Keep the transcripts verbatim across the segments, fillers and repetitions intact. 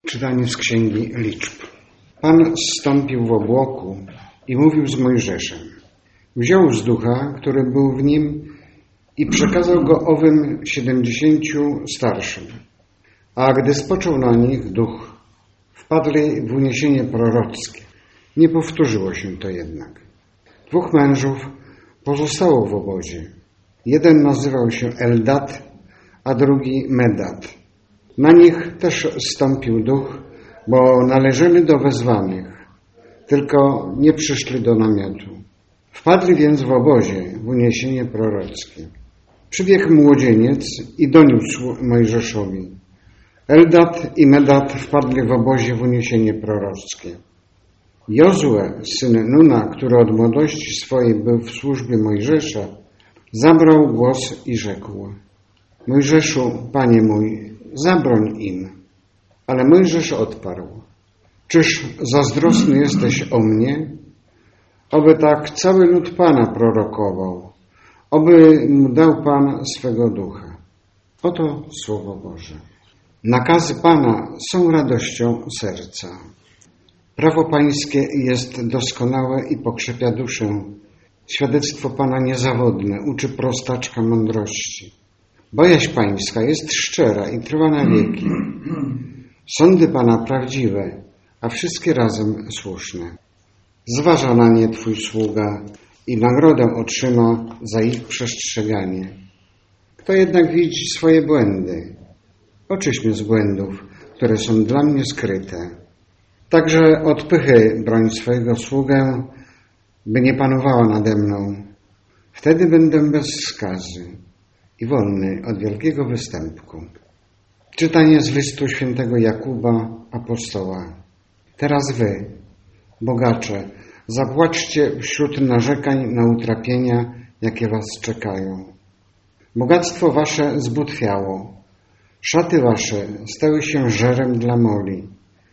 Czytanie z Księgi Liczb. Pan zstąpił w obłoku i mówił z Mojżeszem. Wziął z ducha, który był w nim, i przekazał go owym siedemdziesięciu starszym. A gdy spoczął na nich duch, wpadli w uniesienie prorockie. Nie powtórzyło się to jednak. Dwóch mężów pozostało w obozie. Jeden nazywał się Eldad, a drugi Medad. Na nich też zstąpił duch, bo należeli do wezwanych, tylko nie przyszli do namiotu. Wpadli więc w obozie w uniesienie prorockie. Przybiegł młodzieniec i doniósł Mojżeszowi. Eldad i Medad wpadli w obozie w uniesienie prorockie. Jozue, syn Nuna, który od młodości swojej był w służbie Mojżesza, zabrał głos i rzekł: Mojżeszu, panie mój, zabroń im. Ale Mojżesz odparł: Czyż zazdrosny jesteś o mnie? Oby tak cały lud Pana prorokował, oby mu dał Pan swego ducha. Oto Słowo Boże. Nakazy Pana są radością serca. Prawo Pańskie jest doskonałe i pokrzepia duszę. Świadectwo Pana niezawodne, uczy prostaczka mądrości. Bojaźń Pańska jest szczera i trwa na wieki. Sądy Pana prawdziwe, a wszystkie razem słuszne. Zważa na nie Twój sługa i nagrodę otrzyma za ich przestrzeganie. Kto jednak widzi swoje błędy, oczyść mnie z błędów, które są dla mnie skryte. Także od pychy broń swojego sługę, by nie panowała nade mną. Wtedy będę bez skazy i wolny od wielkiego występku. Czytanie z listu świętego Jakuba, apostoła. Teraz wy, bogacze, zapłaczcie wśród narzekań na utrapienia, jakie was czekają. Bogactwo wasze zbutwiało, szaty wasze stały się żerem dla moli.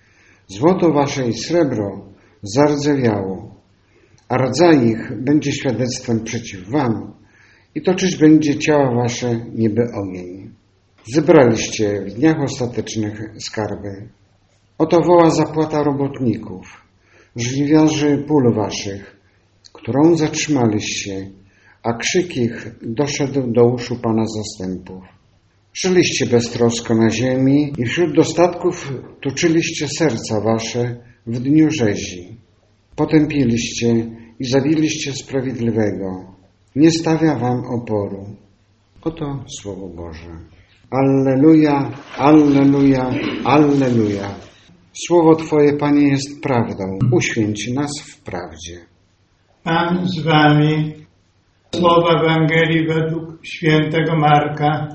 Złoto wasze i srebro zardzewiało, a rdza ich będzie świadectwem przeciw wam i toczyć będzie ciała wasze niby ogień. Zebraliście w dniach ostatecznych skarby. Oto woła zapłata robotników, żliwiarzy pól waszych, którą zatrzymaliście, a krzyk ich doszedł do uszu Pana zastępów. Żyliście beztrosko na ziemi i wśród dostatków tuczyliście serca wasze w dniu rzezi. Potępiliście i zabiliście sprawiedliwego. Nie stawia wam oporu. Oto Słowo Boże. Alleluja, alleluja, alleluja. Słowo Twoje, Panie, jest prawdą. Uświęć nas w prawdzie. Pan z wami. Słowa Ewangelii według świętego Marka.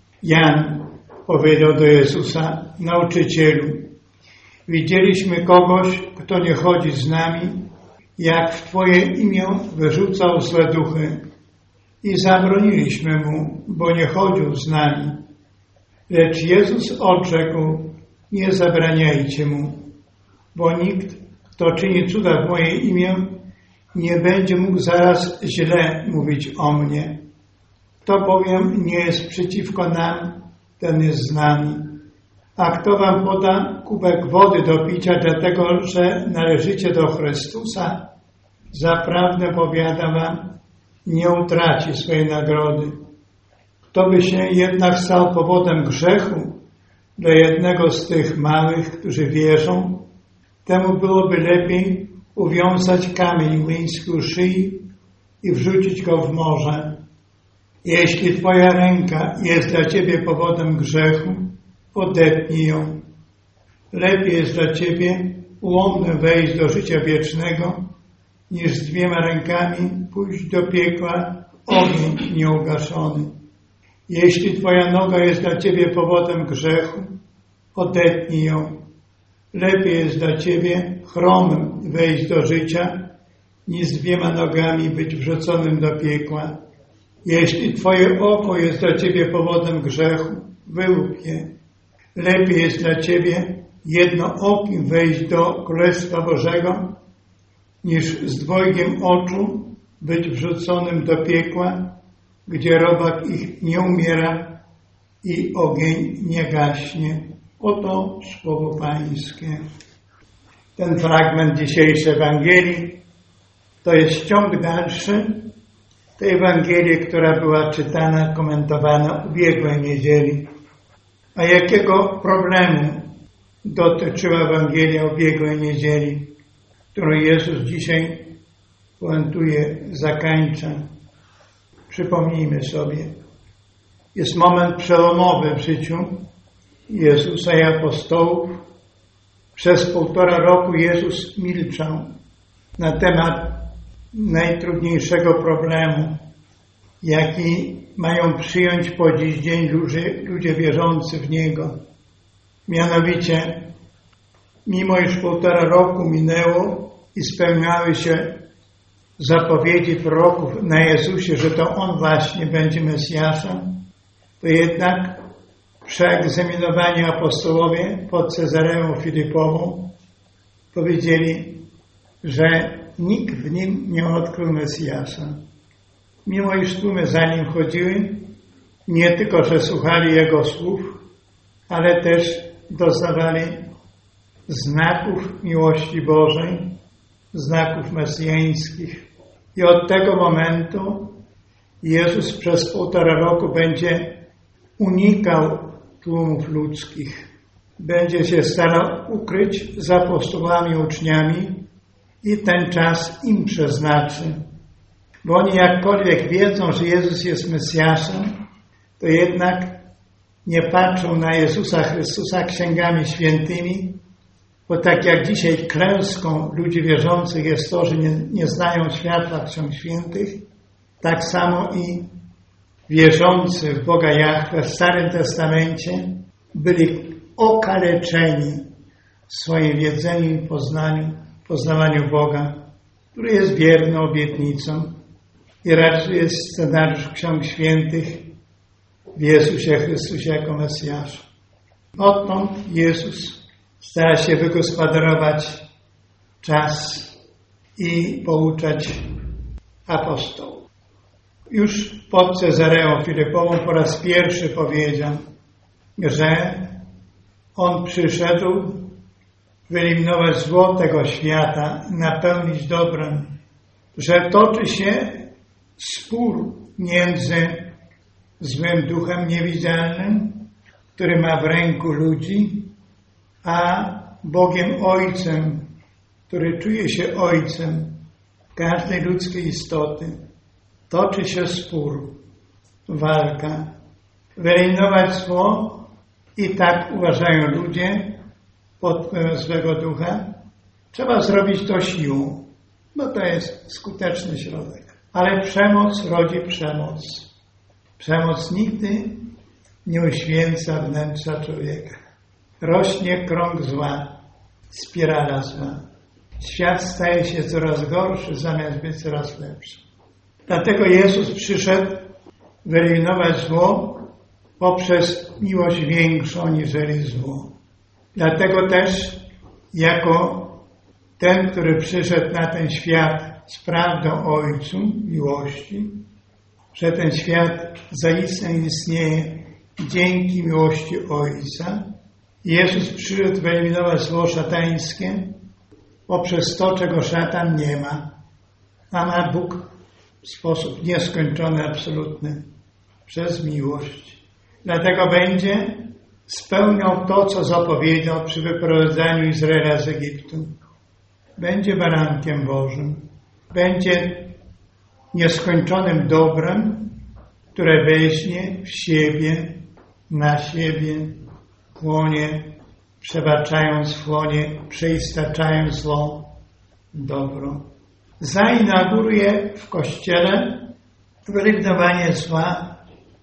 Jan powiedział do Jezusa: Nauczycielu, widzieliśmy kogoś, kto nie chodzi z nami, jak w Twoje imię wyrzucał złe duchy i zabroniliśmy mu, bo nie chodził z nami. Lecz Jezus odrzekł: Nie zabraniajcie mu, bo nikt, kto czyni cuda w moje imię, nie będzie mógł zaraz źle mówić o mnie. Kto bowiem nie jest przeciwko nam, ten jest z nami. A kto wam poda kubek wody do picia, dlatego że należycie do Chrystusa, zaprawdę powiadam wam, nie utraci swojej nagrody. Kto by się jednak stał powodem grzechu dla jednego z tych małych, którzy wierzą, temu byłoby lepiej uwiązać kamień młyński u szyi i wrzucić go w morze. Jeśli Twoja ręka jest dla Ciebie powodem grzechu, odetnij ją. Lepiej jest dla Ciebie ułomnym wejść do życia wiecznego, niż z dwiema rękami pójść do piekła ogień nieugaszony. Jeśli Twoja noga jest dla Ciebie powodem grzechu, odetnij ją. Lepiej jest dla Ciebie chromym wejść do życia, niż z dwiema nogami być wrzuconym do piekła. Jeśli Twoje oko jest dla Ciebie powodem grzechu, wyłup je. Lepiej jest dla Ciebie jednookim wejść do Królestwa Bożego, niż z dwojgiem oczu być wrzuconym do piekła, gdzie robak ich nie umiera i ogień nie gaśnie. Oto słowo Pańskie. Ten fragment dzisiejszej Ewangelii to jest ciąg dalszy tej Ewangelii, która była czytana, komentowana ubiegłej niedzieli. A jakiego problemu dotyczyła Ewangelia ubiegłej niedzieli, którą Jezus dzisiaj puentuje, zakańcza? Przypomnijmy sobie. Jest moment przełomowy w życiu Jezusa i apostołów. Przez półtora roku Jezus milczał na temat najtrudniejszego problemu, jaki mają przyjąć po dziś dzień ludzie, ludzie wierzący w Niego. Mianowicie, mimo iż półtora roku minęło i spełniały się zapowiedzi proroków na Jezusie, że to On właśnie będzie Mesjaszem, to jednak przeegzaminowani apostołowie pod Cezareą Filipową powiedzieli, że nikt w nim nie odkrył Mesjasza. Mimo iż tłumy za nim chodziły, nie tylko, że słuchali Jego słów, ale też doznawali znaków miłości Bożej, znaków mesjańskich. I od tego momentu Jezus przez półtora roku będzie unikał tłumów ludzkich. Będzie się starał ukryć za apostołami, uczniami i ten czas im przeznaczy. Bo oni jakkolwiek wiedzą, że Jezus jest Mesjaszem, to jednak nie patrzą na Jezusa Chrystusa księgami świętymi, bo tak jak dzisiaj klęską ludzi wierzących jest to, że nie, nie znają światła ksiąg świętych, tak samo i wierzący w Boga Jahwe w Starym Testamencie byli okaleczeni w swoim wiedzeniu i poznaniu, poznawaniu Boga, który jest wierny obietnicom i realizuje scenariusz ksiąg świętych w Jezusie Chrystusie jako Mesjaszu. Odtąd Jezus stara się wygospodarować czas i pouczać apostołów. Już pod Cezareą Filipową po raz pierwszy powiedział, że On przyszedł wyeliminować zło tego świata, napełnić dobrem, że toczy się spór między złym duchem niewidzialnym, który ma w ręku ludzi, a Bogiem Ojcem, który czuje się Ojcem każdej ludzkiej istoty. Toczy się spór, walka. Wyeliminować zło i tak uważają ludzie pod wpływem złego ducha. Trzeba zrobić to siłą, bo to jest skuteczny środek. Ale przemoc rodzi przemoc. Przemoc nigdy nie uświęca wnętrza człowieka. Rośnie krąg zła, spirala zła. Świat staje się coraz gorszy, zamiast być coraz lepszy. Dlatego Jezus przyszedł wyeliminować zło poprzez miłość większą niżeli zło. Dlatego też jako ten, który przyszedł na ten świat z prawdą o Ojcu, miłości, że ten świat zaistnie istnieje dzięki miłości Ojca. Jezus przyszedł wyeliminować zło szatańskie poprzez to, czego szatan nie ma, a ma Bóg w sposób nieskończony, absolutny, przez miłość. Dlatego będzie spełniał to, co zapowiedział przy wyprowadzaniu Izraela z Egiptu. Będzie barankiem Bożym. Będzie nieskończonym dobrem, które weźmie w siebie, na siebie, chłonie, przebaczając chłonie, przeistaczając zło dobro. Zainauguruje w Kościele wyeliminowanie zła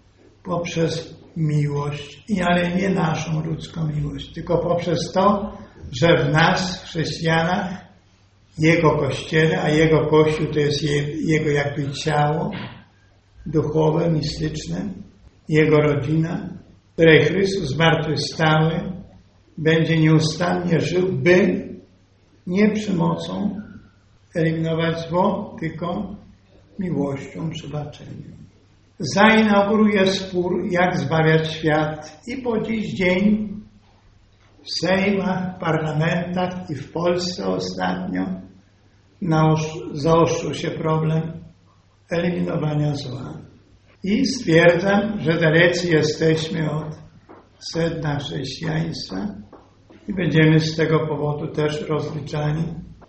poprzez miłość, i ale nie naszą ludzką miłość, tylko poprzez to, że w nas, chrześcijanach, Jego Kościele, a Jego Kościół to jest Jego jakby ciało duchowe, mistyczne, Jego rodzina, w której Chrystus zmartwychwstały będzie nieustannie żył, by nie przemocą eliminować zło, tylko miłością, przebaczeniem. Zainauguruje spór, jak zbawiać świat i po dziś dzień w sejmach, w parlamentach i w Polsce ostatnio zaostrzył się problem eliminowania zła. I stwierdzam, że dalecy jesteśmy od sedna chrześcijaństwa i będziemy z tego powodu też rozliczani.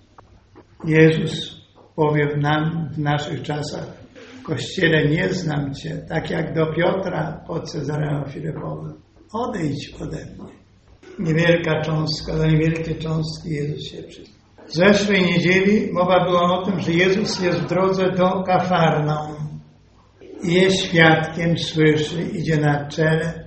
Jezus powie nam w naszych czasach: w Kościele nie znam Cię, tak jak do Piotra pod Cezareą Filipowym. Odejdź ode mnie. Niewielka cząstka, do niewielkiej cząstki Jezus się przyznał. W zeszłej niedzieli mowa była o tym, że Jezus jest w drodze do Kafarnaum. Jest świadkiem, słyszy, idzie na czele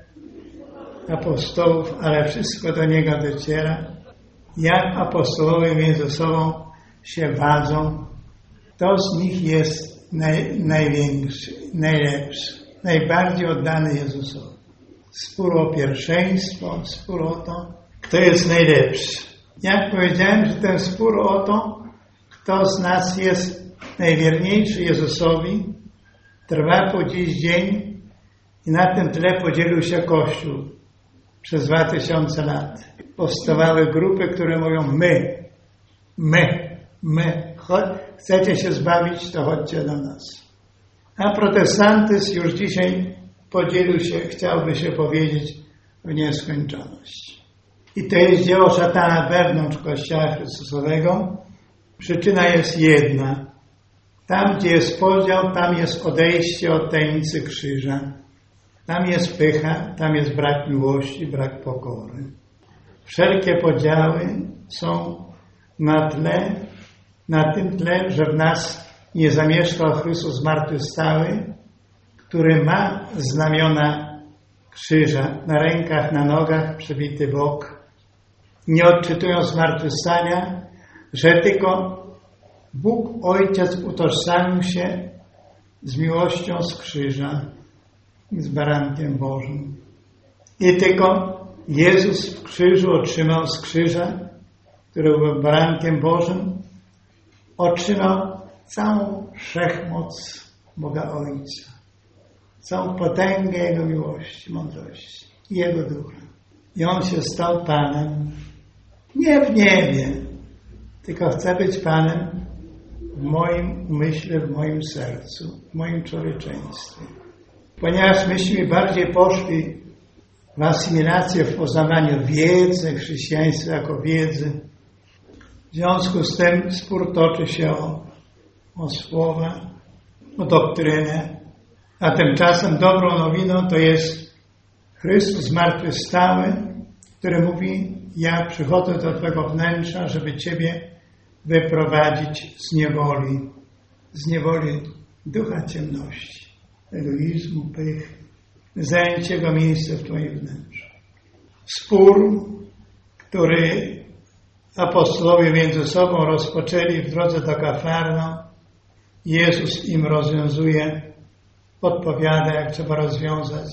apostołów, ale wszystko do Niego dociera. Jak apostolowie między sobą się wadzą, kto z nich jest naj, największy, najlepszy, najbardziej oddany Jezusowi. Spór o pierwszeństwo, spór o to, kto jest najlepszy. Jak powiedziałem, że ten spór o to, kto z nas jest najwierniejszy Jezusowi, trwa po dziś dzień i na tym tle podzielił się Kościół przez dwa tysiące lat. Powstawały grupy, które mówią my, my, my. Chodź, chcecie się zbawić, to chodźcie do nas. A protestantyzm już dzisiaj podzielił się, chciałby się powiedzieć, w nieskończoność. I to jest dzieło szatana wewnątrz Kościoła Chrystusowego. Przyczyna jest jedna. Tam, gdzie jest podział, tam jest odejście od tajemnicy krzyża. Tam jest pycha, tam jest brak miłości, brak pokory. Wszelkie podziały są na tle, na tym tle, że w nas nie zamieszkał Chrystus zmartwychwstały, który ma znamiona krzyża na rękach, na nogach, przebity bok. Nie odczytują zmartwychwstania, że tylko Bóg Ojciec utożsamił się z miłością z krzyża, z barankiem Bożym. I tylko Jezus w krzyżu otrzymał z krzyża, który był barankiem Bożym, otrzymał całą wszechmoc Boga Ojca, całą potęgę Jego miłości, mądrości, Jego ducha. I On się stał Panem, nie w niebie, tylko chce być Panem w moim umyśle, w moim sercu, w moim człowieczeństwie. Ponieważ myśmy bardziej poszli w asymilację, w poznawaniu wiedzy, chrześcijaństwa jako wiedzy, w związku z tym spór toczy się o, o słowa, o doktrynę, a tymczasem dobrą nowiną to jest Chrystus zmartwychwstały, który mówi: ja przychodzę do Twego wnętrza, żeby Ciebie wyprowadzić z niewoli, z niewoli ducha ciemności, egoizmu, pychy, zająć Jego miejsce w Twoim wnętrzu. Spór, który apostolowie między sobą rozpoczęli w drodze do Kafarnaum, Jezus im rozwiązuje, podpowiada, jak trzeba rozwiązać,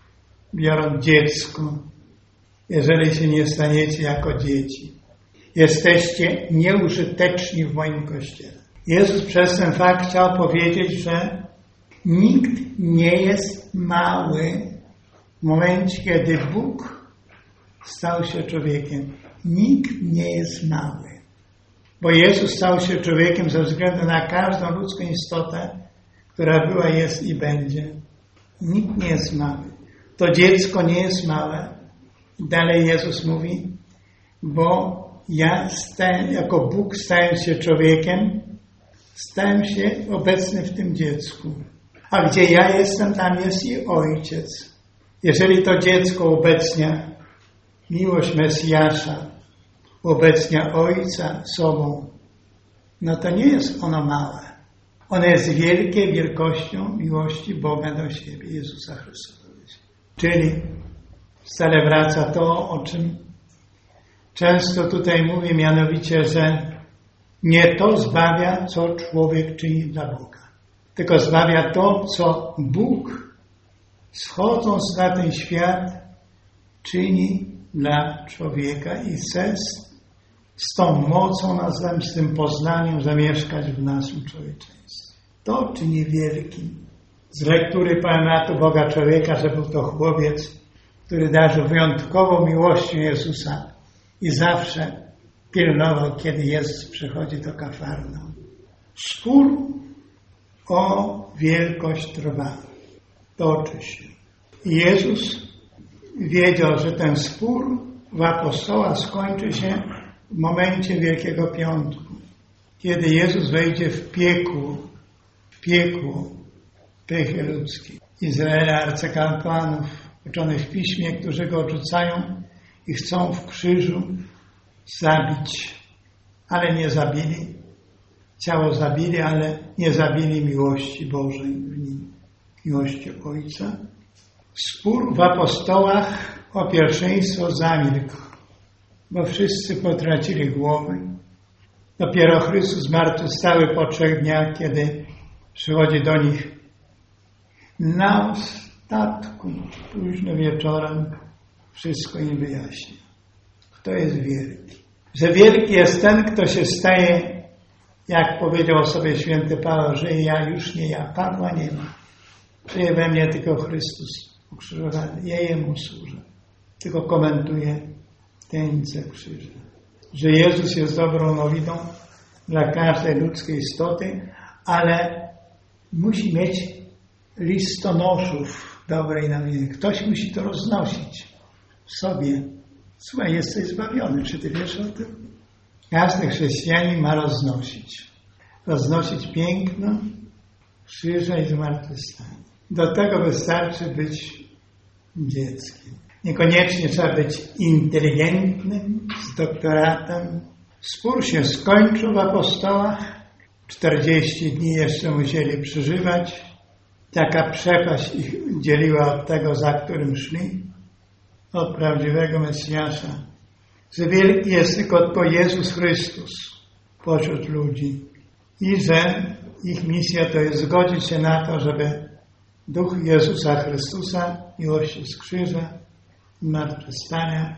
biorąc dziecko. Jeżeli się nie staniecie jako dzieci, jesteście nieużyteczni w moim Kościele. Jezus przez ten fakt chciał powiedzieć, że nikt nie jest mały w momencie, kiedy Bóg stał się człowiekiem. Nikt nie jest mały. Bo Jezus stał się człowiekiem ze względu na każdą ludzką istotę, która była, jest i będzie. Nikt nie jest mały. To dziecko nie jest małe. Dalej Jezus mówi, bo ja stałem, jako Bóg stałem się człowiekiem, stałem się obecny w tym dziecku. A gdzie ja jestem, tam jest i Ojciec. Jeżeli to dziecko obecnia miłość Mesjasza, obecnia Ojca sobą, no to nie jest ono małe. Ono jest wielkie wielkością miłości Boga do siebie, Jezusa Chrystusa. Czyli stale wraca to, o czym często tutaj mówię, mianowicie, że nie to zbawia, co człowiek czyni dla Boga, tylko zbawia to, co Bóg, schodząc na ten świat, czyni dla człowieka i chce z tą mocą, nazwę, z tym poznaniem zamieszkać w naszym człowieczeństwie. To czyni wielkim. Z lektury poematu Boga człowieka, że był to chłopiec, który darzył wyjątkową miłością Jezusa i zawsze pilnował, kiedy Jezus przychodzi do Kafarnaum. Spór o wielkość trwa. Toczy się. I Jezus wiedział, że ten spór w apostołach skończy się w momencie Wielkiego Piątku. Kiedy Jezus wejdzie w piekło, w piekło pychy ludzkiej. Izraela, arcykapłanów uczonych w Piśmie, którzy go odrzucają i chcą w krzyżu zabić, ale nie zabili. Ciało zabili, ale nie zabili miłości Bożej w nim, miłości Ojca. Spór w apostołach o pierwszeństwo zamilkł, bo wszyscy potracili głowy. Dopiero Chrystus zmartwychwstały po trzech dniach, kiedy przychodzi do nich na ostatku, późno wieczorem, wszystko im wyjaśnia. Kto jest wielki? Że wielki jest ten, kto się staje, jak powiedział o sobie święty Paweł, że ja już nie ja, Pawła nie ma. Żyje we mnie tylko Chrystus ukrzyżowany. Ja Jemu służę. Tylko komentuję tańce krzyża. Że Jezus jest dobrą nowiną dla każdej ludzkiej istoty, ale musi mieć listonoszów dobrej nowiny. Ktoś musi to roznosić w sobie. Słuchaj, jesteś zbawiony. Czy ty wiesz o tym? Każdy chrześcijanin ma roznosić. Roznosić piękno krzyża i zmartwychwstania. Do tego wystarczy być dzieckiem. Niekoniecznie trzeba być inteligentnym, z doktoratem. Spór się skończył w apostołach. czterdzieści dni jeszcze musieli przeżywać. Taka przepaść ich dzieliła od tego, za którym szli. Od prawdziwego Mesjasza. Że wielki jest tylko to Jezus Chrystus pośród ludzi. I że ich misja to jest zgodzić się na to, żeby Duch Jezusa Chrystusa, miłości z krzyża, zmartwychwstania,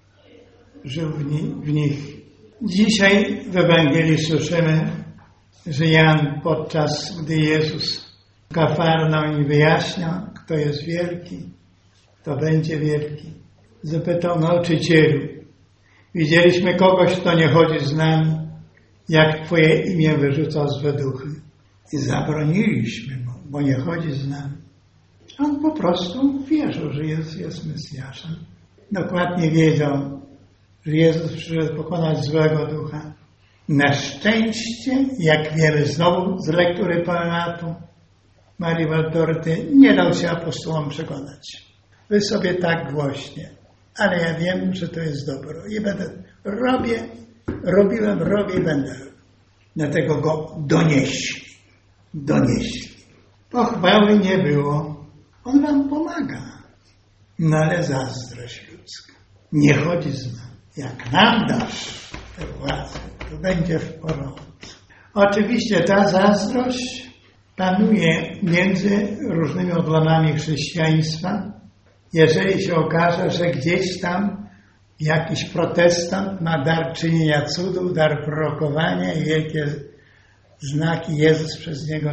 żył w, ni- w nich. Dzisiaj w Ewangelii słyszymy, że Jan podczas gdy Jezus w Kafarnaum wyjaśniał, kto jest wielki, kto będzie wielki, zapytał: nauczycielu, widzieliśmy kogoś, kto nie chodzi z nami, jak Twoje imię wyrzucał złe duchy. I zabroniliśmy mu, bo nie chodzi z nami. On po prostu wierzył, że Jezus jest Mesjaszem. Dokładnie wiedział, że Jezus przyszedł pokonać złego ducha. Na szczęście, jak wiemy znowu z lektury poematu Marii Waltorty, nie dał się apostołom przekonać. Wy sobie tak głośnie, ale ja wiem, że to jest dobro. I będę, robię, robiłem, robię i będę robił. Dlatego go donieśli. Donieśli. Pochwały nie było. On wam pomaga. No ale zazdrość ludzka. Nie chodzi z nami. Jak nam dasz tę władzę, to będzie w porządku. Oczywiście ta zazdrość panuje między różnymi odłamami chrześcijaństwa. Jeżeli się okaże, że gdzieś tam jakiś protestant ma dar czynienia cudów, dar prorokowania i wielkie znaki Jezus przez niego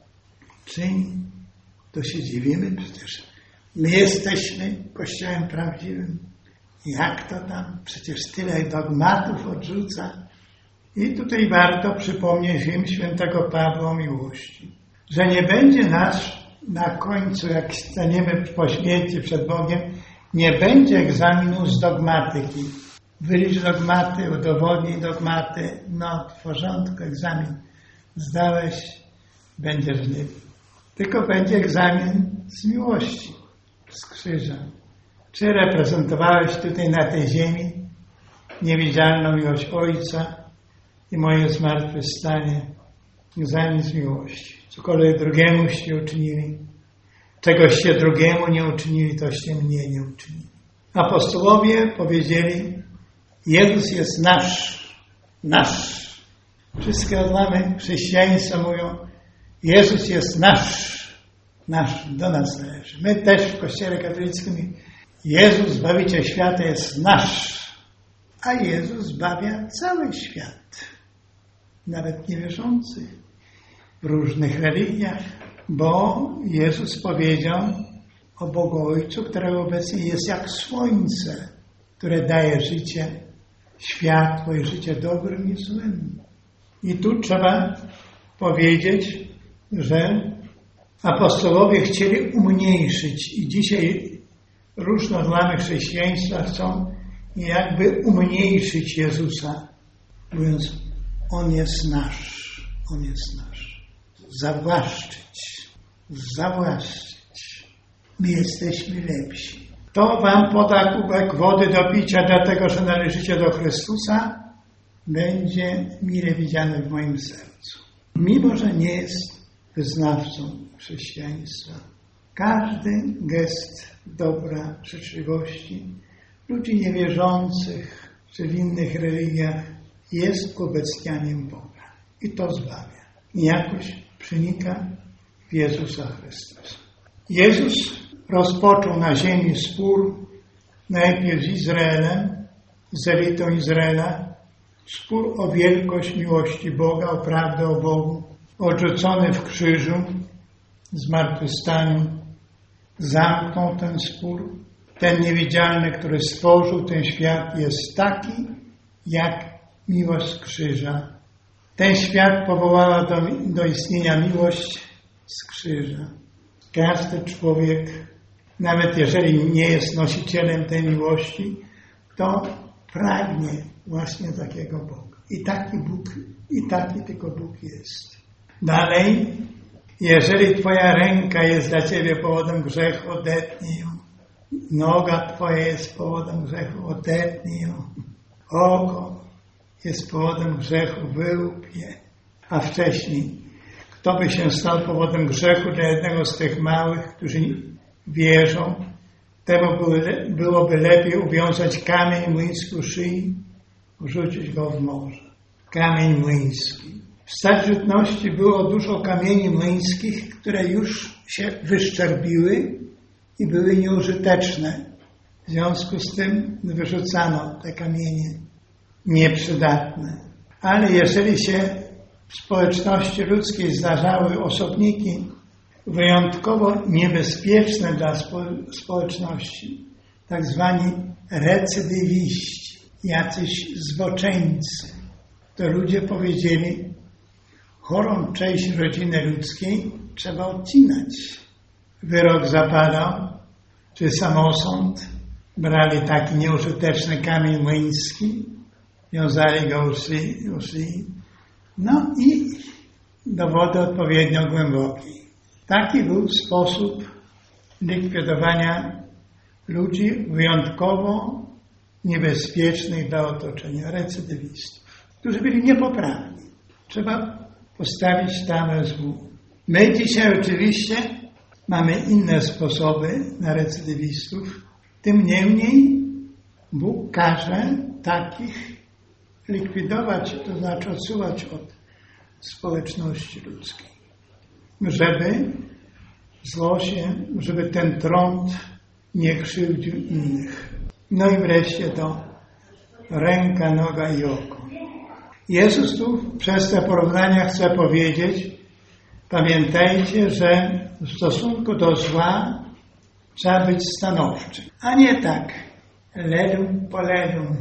czyni, to się dziwimy przecież. My jesteśmy Kościołem prawdziwym. Jak to tam? Przecież tyle dogmatów odrzuca. I tutaj warto przypomnieć im świętego Pawła o miłości. Że nie będzie nasz na końcu, jak staniemy po śmierci przed Bogiem, nie będzie egzaminu z dogmatyki. Wylicz dogmaty, udowodnij dogmaty. No, w porządku, egzamin zdałeś, będziesz w niebie. Tylko będzie egzamin z miłości, z krzyża. Czy reprezentowałeś tutaj na tej ziemi niewidzialną miłość Ojca i moje zmartwychwstanie? Egzamin z miłości. Cokolwiek drugiemu uczynili, czegoście drugiemu nie uczynili, toście mnie nie uczynili. Apostołowie powiedzieli: Jezus jest nasz, nasz. Wszystkie odłamy chrześcijaństwa mówią: Jezus jest nasz, nasz, do nas należy. My też w Kościele katolickim: Jezus, Zbawiciel świata, jest nasz, a Jezus zbawia cały świat, nawet niewierzących w różnych religiach, bo Jezus powiedział o Bogu Ojcu, który obecnie jest jak słońce, które daje życie światło i życie dobrym i złym. I tu trzeba powiedzieć, że apostołowie chcieli umniejszyć i dzisiaj różne odłamy chrześcijaństwa chcą jakby umniejszyć Jezusa, mówiąc, On jest nasz, On jest nasz. Zawłaszczyć, zawłaszczyć. My jesteśmy lepsi. To wam poda kubek wody do picia, dlatego że należycie do Chrystusa, będzie mile widziane w moim sercu. Mimo że nie jest wyznawcą chrześcijaństwa, każdy gest dobra, życzliwości ludzi niewierzących czy w innych religiach jest obecnianiem Boga. I to zbawia. I jakoś przenika w Jezusa Chrystusa. Jezus rozpoczął na ziemi spór najpierw z Izraelem, z elitą Izraela, spór o wielkość miłości Boga, o prawdę o Bogu, odrzucony w krzyżu, zmartwychwstaniu, zamknął ten spór. Ten niewidzialny, który stworzył ten świat, jest taki, jak miłość z krzyża. Ten świat powołała do, do istnienia miłość z krzyża. Każdy człowiek, nawet jeżeli nie jest nosicielem tej miłości, to pragnie właśnie takiego Boga. I taki Bóg, i taki tylko Bóg jest. Dalej, jeżeli twoja ręka jest dla ciebie powodem grzechu, odetnij ją. Noga twoja jest powodem grzechu, odetnij ją. Oko jest powodem grzechu, wyłup je. A wcześniej, kto by się stał powodem grzechu dla jednego z tych małych, którzy wierzą, temu byłoby lepiej uwiązać kamień młyński u szyi, rzucić go w morze. Kamień młyński. W starożytności było dużo kamieni młyńskich, które już się wyszczerbiły i były nieużyteczne. W związku z tym wyrzucano te kamienie nieprzydatne. Ale jeżeli się w społeczności ludzkiej zdarzały osobniki wyjątkowo niebezpieczne dla spo- społeczności, tak zwani recydywiści, jacyś zboczeńcy, to ludzie powiedzieli, chorą część rodziny ludzkiej trzeba odcinać. Wyrok zapadał, czy samosąd, brali taki nieużyteczny kamień młyński, wiązali go u szyi, u szyi, no i do wody odpowiednio głębokiej. Taki był sposób likwidowania ludzi wyjątkowo niebezpiecznych dla otoczenia, recydywistów, którzy byli niepoprawni. Trzeba postawić tamę złu. My dzisiaj oczywiście mamy inne sposoby na recydywistów, tym niemniej Bóg każe takich likwidować, to znaczy odsuwać od społeczności ludzkiej, żeby zło się, żeby ten trąd nie krzywdził innych. No i wreszcie to ręka, noga i oko. Jezus tu przez te porównania chce powiedzieć, pamiętajcie, że w stosunku do zła trzeba być stanowczy, a nie tak lelum po lelum.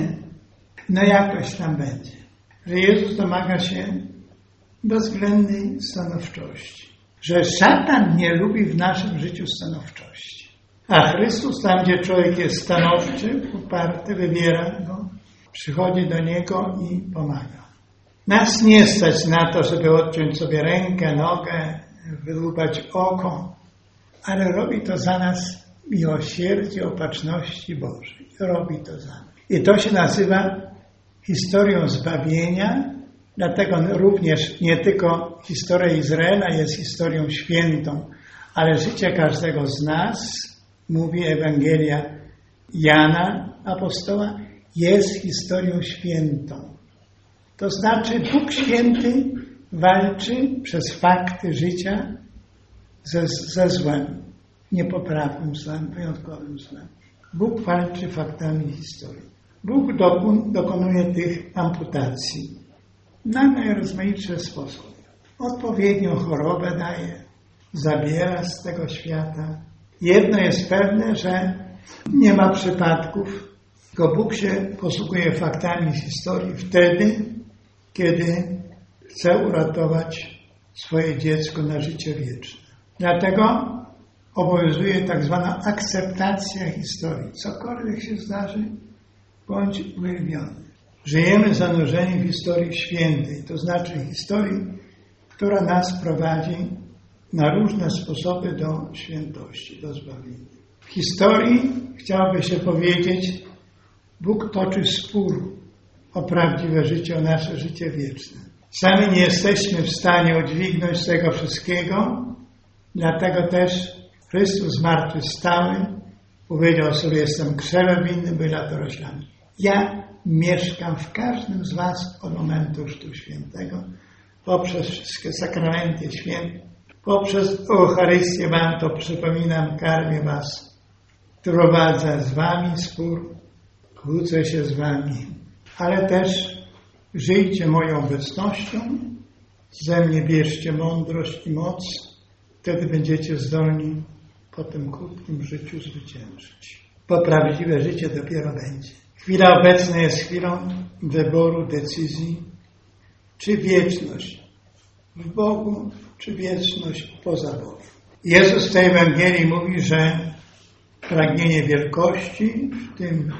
No jakoś tam będzie. Że Jezus domaga się bezwzględnej stanowczości. Że szatan nie lubi w naszym życiu stanowczości. A Chrystus tam, gdzie człowiek jest stanowczy, uparty, wybiera go, przychodzi do Niego i pomaga. Nas nie stać na to, żeby odciąć sobie rękę, nogę, wylubać oko, ale robi to za nas miłosierdzie, opatrzności Bożej. Robi to za nas. I to się nazywa historią zbawienia, dlatego również nie tylko historia Izraela jest historią świętą, ale życie każdego z nas, mówi Ewangelia Jana, apostoła, jest historią świętą. To znaczy Bóg Święty walczy przez fakty życia ze, ze złem, niepoprawnym złem, wyjątkowym złem. Bóg walczy faktami historii. Bóg dokonuje tych amputacji na najrozmaitsze sposoby. Odpowiednią chorobę daje, zabiera z tego świata. Jedno jest pewne, że nie ma przypadków, Tylko Bóg się posługuje faktami z historii wtedy, kiedy chce uratować swoje dziecko na życie wieczne. Dlatego obowiązuje tak zwana akceptacja historii. Cokolwiek się zdarzy, bądź uwielbiony. Żyjemy zanurzeni w historii świętej, to znaczy historii, która nas prowadzi na różne sposoby do świętości, do zbawienia. W historii, chciałoby się powiedzieć, Bóg toczy spór o prawdziwe życie, o nasze życie wieczne. Sami nie jesteśmy w stanie udźwignąć tego wszystkiego, dlatego też Chrystus zmartwychwstały powiedział sobie: jestem krzewem winnym, by latoroślami. Ja mieszkam w każdym z was od momentu Chrztu Świętego, poprzez wszystkie sakramenty święte, poprzez Eucharystię wam to przypominam, karmię was, prowadzę z wami spór, kłócę się z wami, ale też żyjcie moją obecnością, ze mnie bierzcie mądrość i moc, wtedy będziecie zdolni po tym krótkim życiu zwyciężyć. Bo prawdziwe życie dopiero będzie. Chwila obecna jest chwilą wyboru, decyzji, czy wieczność w Bogu, czy wieczność poza Bogiem. Jezus w tej Ewangelii mówi, że pragnienie wielkości w tym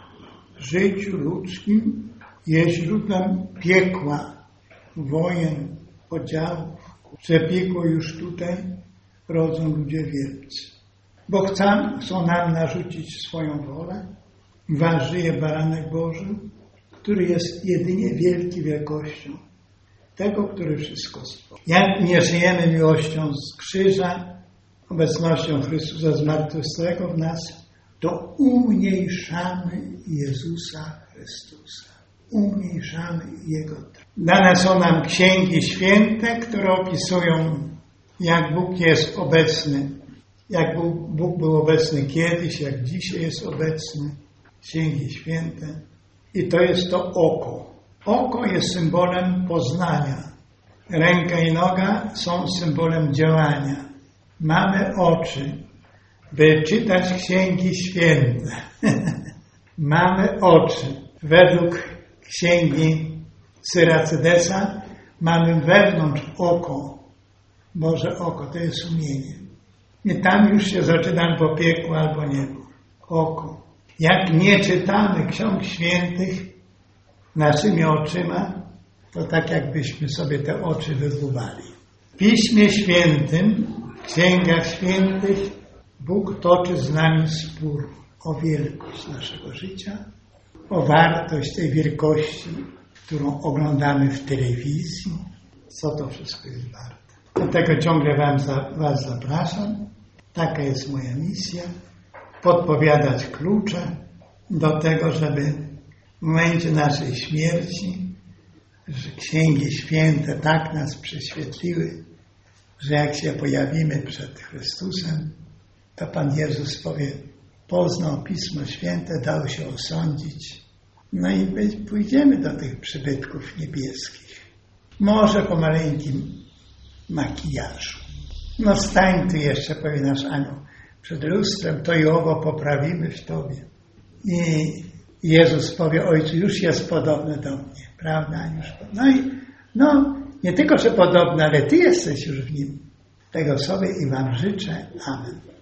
życiu ludzkim jest źródłem piekła, wojen, podziałów, że piekło już tutaj rodzą ludzie wielcy. Bo chcą, chcą nam narzucić swoją wolę. W was żyje baranek Boży, który jest jedynie wielki wielkością tego, który wszystko stworzył. Jak nie żyjemy miłością z krzyża, obecnością Chrystusa zmartwychwstałego w nas, to umniejszamy Jezusa Chrystusa. Umniejszamy Jego tron. Dane są nam księgi święte, które opisują, jak Bóg jest obecny, jak Bóg był obecny kiedyś, jak dzisiaj jest obecny. Księgi święte. I to jest to oko. Oko jest symbolem poznania. Ręka i noga są symbolem działania. Mamy oczy, by czytać księgi święte. Mamy oczy. Według księgi Syracydesa mamy wewnątrz oko. Boże oko, to jest sumienie. I tam już się zaczyna po piekło albo niebo. Oko. Jak nie czytamy ksiąg świętych naszymi oczyma, to tak jakbyśmy sobie te oczy wybuwali. W Piśmie Świętym, w księgach świętych Bóg toczy z nami spór o wielkość naszego życia, o wartość tej wielkości, którą oglądamy w telewizji, co to wszystko jest warte. Dlatego ciągle wam za, was zapraszam. Taka jest moja misja. Podpowiadać klucze do tego, żeby w momencie naszej śmierci, że księgi święte tak nas prześwietliły, że jak się pojawimy przed Chrystusem, to Pan Jezus powie: poznał Pismo Święte, dał się osądzić. No i pójdziemy do tych przybytków niebieskich. Może po maleńkim makijażu. No stań tu jeszcze, powie nasz anioł, przed lustrem, to i owo poprawimy w Tobie. I Jezus powie: Ojcu, już jest podobny do mnie, prawda? Już, no i no, nie tylko, że podobny, ale Ty jesteś już w Nim. Tego sobie i Wam życzę. Amen.